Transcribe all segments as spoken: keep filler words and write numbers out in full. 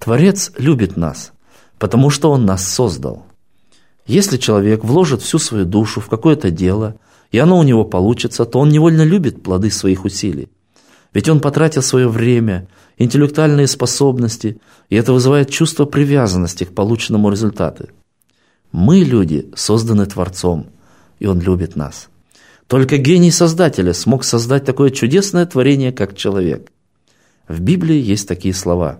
Творец любит нас, потому что Он нас создал. Если человек вложит всю свою душу в какое-то дело, и оно у него получится, то он невольно любит плоды своих усилий. Ведь он потратил свое время, интеллектуальные способности, и это вызывает чувство привязанности к полученному результату. Мы, люди, созданы Творцом, и Он любит нас. Только гений Создателя смог создать такое чудесное творение, как человек. В Библии есть такие слова: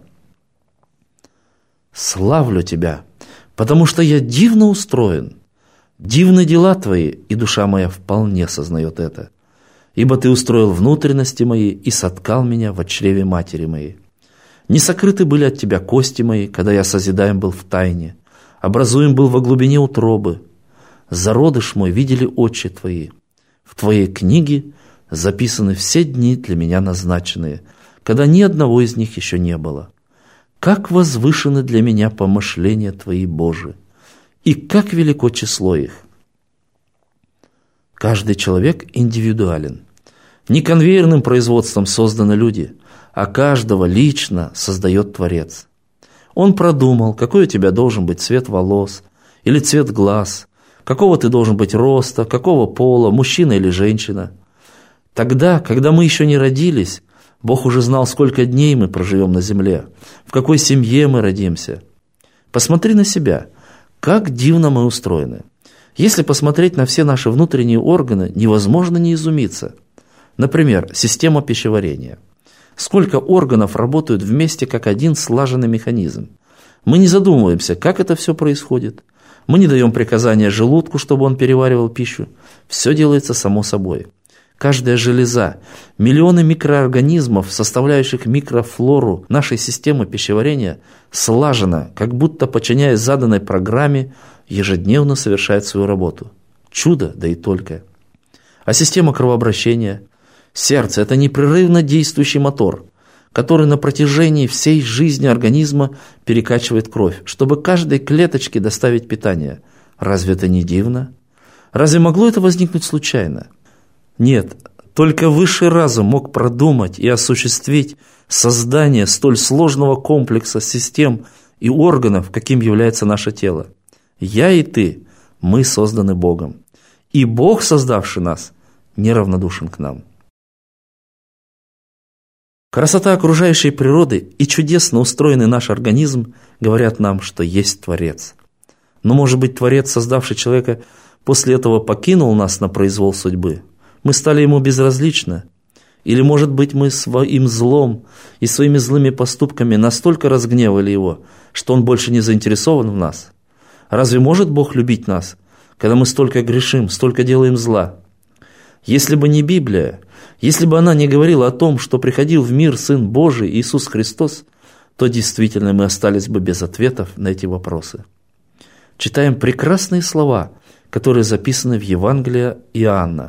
«Славлю Тебя, потому что я дивно устроен. Дивны дела Твои, и душа моя вполне сознает это. Ибо Ты устроил внутренности мои и соткал меня во чреве матери моей. Не сокрыты были от Тебя кости мои, когда я созидаем был в тайне, образуем был во глубине утробы. Зародыш мой видели очи Твои. В Твоей книге записаны все дни для меня назначенные, когда ни одного из них еще не было. Как возвышены для меня помышления Твои, Божии, и как велико число их». Каждый человек индивидуален. Не конвейерным производством созданы люди, а каждого лично создает Творец. Он продумал, какой у тебя должен быть цвет волос или цвет глаз, какого ты должен быть роста, какого пола, мужчина или женщина. Тогда, когда мы еще не родились, Бог уже знал, сколько дней мы проживем на земле, в какой семье мы родимся. Посмотри на себя, как дивно мы устроены. Если посмотреть на все наши внутренние органы, невозможно не изумиться. Например, система пищеварения. Сколько органов работают вместе как один слаженный механизм. Мы не задумываемся, как это все происходит. Мы не даем приказания желудку, чтобы он переваривал пищу. Все делается само собой. Каждая железа, миллионы микроорганизмов, составляющих микрофлору нашей системы пищеварения, слаженно, как будто подчиняясь заданной программе, ежедневно совершает свою работу. Чудо, да и только. А система кровообращения? Сердце – это непрерывно действующий мотор, который на протяжении всей жизни организма перекачивает кровь, чтобы каждой клеточке доставить питание. Разве это не дивно? Разве могло это возникнуть случайно? Нет, только высший разум мог продумать и осуществить создание столь сложного комплекса систем и органов, каким является наше тело. Я и ты, мы созданы Богом. И Бог, создавший нас, неравнодушен к нам. Красота окружающей природы и чудесно устроенный наш организм говорят нам, что есть Творец. Но, может быть, Творец, создавший человека, после этого покинул нас на произвол судьбы? Мы стали ему безразличны? Или, может быть, мы своим злом и своими злыми поступками настолько разгневали его, что он больше не заинтересован в нас? Разве может Бог любить нас, когда мы столько грешим, столько делаем зла? Если бы не Библия, если бы она не говорила о том, что приходил в мир Сын Божий Иисус Христос, то действительно мы остались бы без ответов на эти вопросы. Читаем прекрасные слова, которые записаны в Евангелии Иоанна.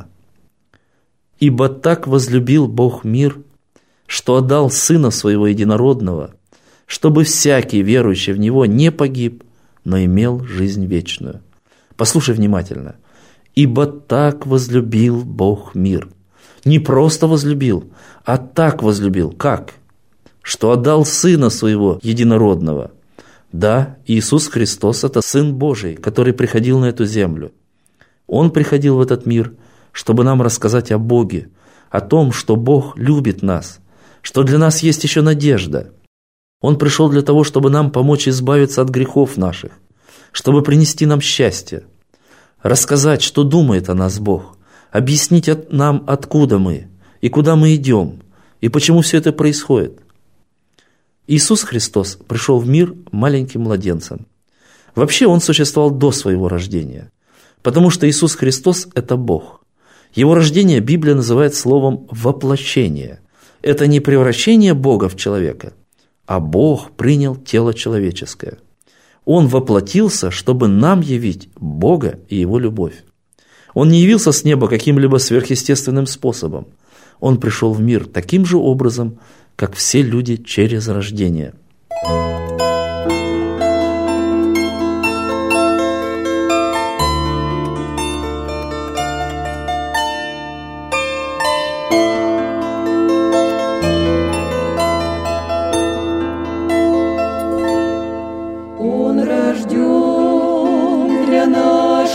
«Ибо так возлюбил Бог мир, что отдал Сына Своего Единородного, чтобы всякий, верующий в Него, не погиб, но имел жизнь вечную». Послушай внимательно. «Ибо так возлюбил Бог мир». Не просто возлюбил, а так возлюбил. Как? Что отдал Сына Своего Единородного. Да, Иисус Христос – это Сын Божий, который приходил на эту землю. Он приходил в этот мир, чтобы нам рассказать о Боге, о том, что Бог любит нас, что для нас есть еще надежда. Он пришел для того, чтобы нам помочь избавиться от грехов наших, чтобы принести нам счастье, рассказать, что думает о нас Бог, объяснить нам, откуда мы и куда мы идем, и почему все это происходит. Иисус Христос пришел в мир маленьким младенцем. Вообще Он существовал до своего рождения, потому что Иисус Христос – это Бог. Его рождение Библия называет словом «воплощение». Это не превращение Бога в человека, а Бог принял тело человеческое. Он воплотился, чтобы нам явить Бога и Его любовь. Он не явился с неба каким-либо сверхъестественным способом. Он пришел в мир таким же образом, как все люди через рождение.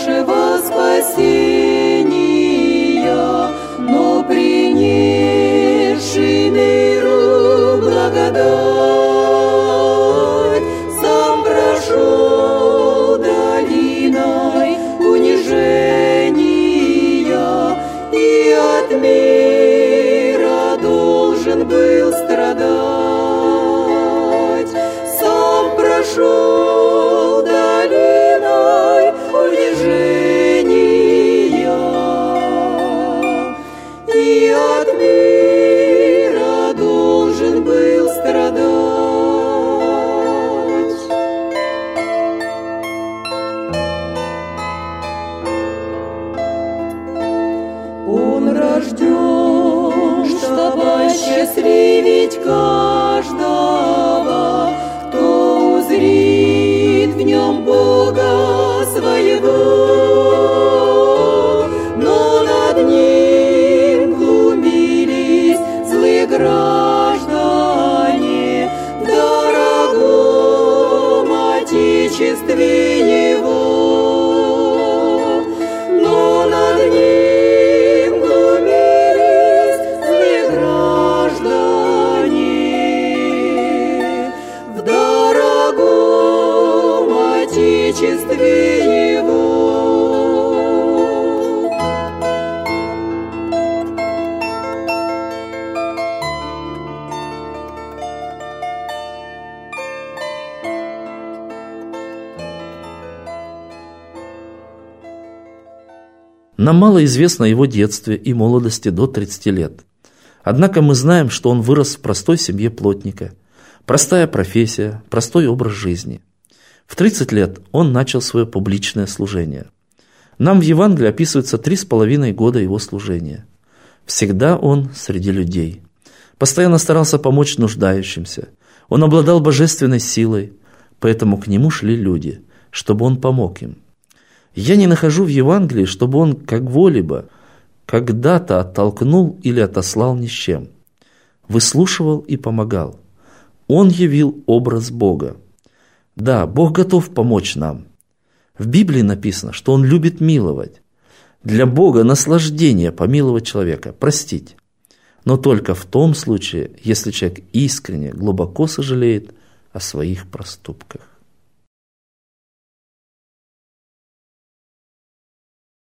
нашего спасения, но принесший миру благодать, сам прошел долиной унижения и от мира должен был страдать. Сам прошел долиной унижения и от мира должен был страдать. Он рожден, чтобы осчастливить каждого, кто узрит в нем Бога своего. Но над ним глумились злые граждане в дорогом Отечестве его. Но над ним глумились злые граждане в дорогом Отечестве его. Нам мало известно о его детстве и молодости до тридцати лет. Однако мы знаем, что он вырос в простой семье плотника. Простая профессия, простой образ жизни. В тридцать лет он начал свое публичное служение. Нам в Евангелии описывается три с половиной года его служения. Всегда он среди людей. Постоянно старался помочь нуждающимся. Он обладал божественной силой, поэтому к нему шли люди, чтобы он помог им. Я не нахожу в Евангелии, чтобы он кого-либо когда-то оттолкнул или отослал ни с чем. Выслушивал и помогал. Он явил образ Бога. Да, Бог готов помочь нам. В Библии написано, что Он любит миловать. Для Бога наслаждение помиловать человека, простить. Но только в том случае, если человек искренне, глубоко сожалеет о своих проступках.